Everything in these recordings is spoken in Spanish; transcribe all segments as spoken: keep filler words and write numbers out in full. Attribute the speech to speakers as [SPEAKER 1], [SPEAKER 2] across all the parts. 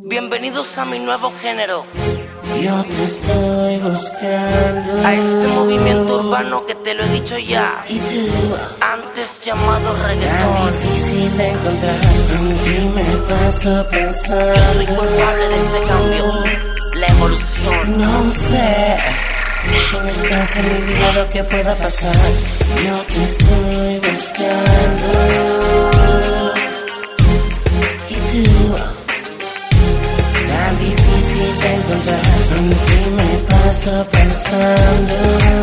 [SPEAKER 1] Bienvenidos a mi nuevo género.
[SPEAKER 2] Yo te estoy buscando.
[SPEAKER 1] A este movimiento urbano que te lo he dicho ya.
[SPEAKER 2] Y tú,
[SPEAKER 1] antes llamado reggaetón.
[SPEAKER 2] tan difícil de encontrar. En ti me paso pensando.
[SPEAKER 1] Yo soy culpable de este cambio, la evolución.
[SPEAKER 2] No sé si no estás en mi vida lo que pueda pasar. Yo te estoy buscando. Y tú, tan difícil de encontrar. En ti me paso pensando.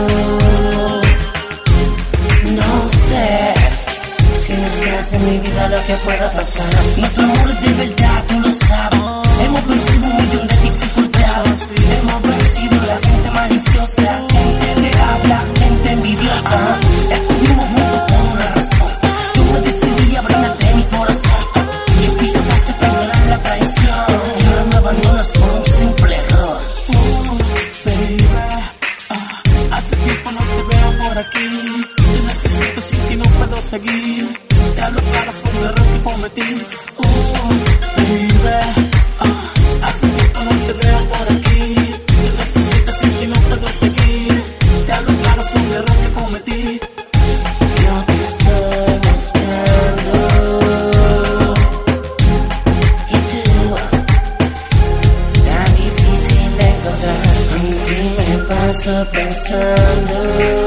[SPEAKER 2] No sé si no estás en mi vida lo que pueda pasar. Nuestro amor es de verdad, tú lo sabes. Hemos vencido un millón de dificultades. Hemos vencido la gente maliciosa, gente que habla, gente envidiosa. Estuvimos juntos por una razón. Yo me decidí a brindarte mi corazón. Y fui capaz de perdonar la traición. Y ahora me abandonas por un simple error.
[SPEAKER 3] Oh, baby, uh, hace tiempo no te veo por aquí. Te necesito, sin ti no puedo seguir. Te hablo claro, fue un error que cometí. Oh, baby, uh, hace tiempo no te veo por aquí. Te necesito, sin ti no puedo seguir. Te hablo claro, fue un error que cometí.
[SPEAKER 2] Yo te estoy buscando. Y tú, tan difícil de encontrar. En ti me paso pensando.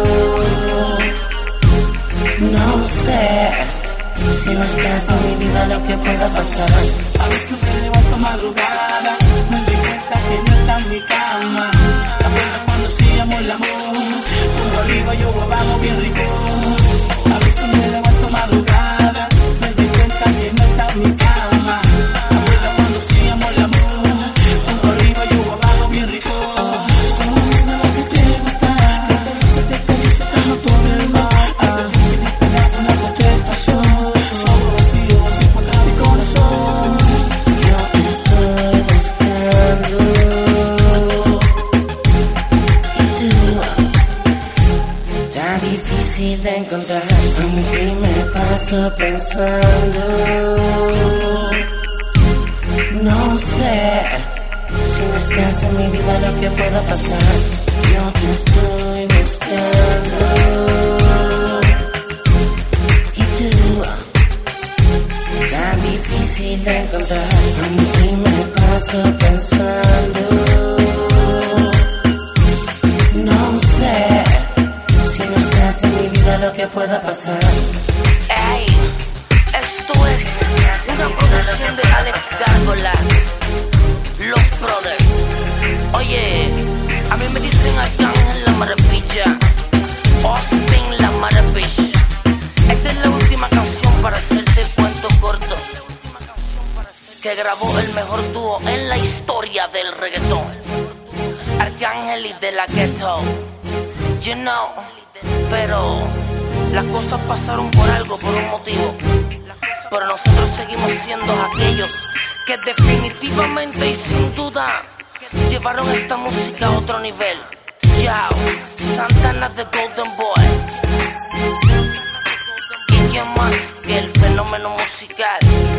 [SPEAKER 2] No sé si no estás en mi vida lo que pueda pasar.
[SPEAKER 3] A veces me levanto madrugada, me doy cuenta que no está en mi cama. La pena cuando hacíamos el amor, tú arriba yo abajo bien rico. A veces me levanto madrugada, me doy cuenta que no está en mi cama. La pena cuando hacíamos el amor, tú arriba yo abajo bien rico. Solo dime lo que te gusta, que te se te acaricia como todo el mar. Hace tiempo que te pegaba una contestación, solo vacío sin encontrar mi corazón.
[SPEAKER 2] Yo te estoy buscando. Y tú, tan difícil de encontrar. En ti me paso pensando. No sé si no estás en mi vida lo que pueda pasar. Yo te estoy buscando. Y tú, tan difícil de encontrar. En ti me paso pensando. No sé si no estás en mi vida lo que pueda pasar.
[SPEAKER 1] Ey, esto es una producción de Alex Gárgolas, Los Brothers. Oye, a mí me dicen Arcángel la maravilla, Austin la maravilla. Esta es la última canción para hacerte el cuento corto, que grabó el mejor dúo en la historia del reggaetón, Arcángel y De La Ghetto. You know, pero las cosas pasaron por algo, por un motivo. Pero nosotros seguimos siendo aquellos que definitivamente y sin duda llevaron esta música a otro nivel. Yo, Santana the Golden Boy. ¿Y quién más que el fenómeno musical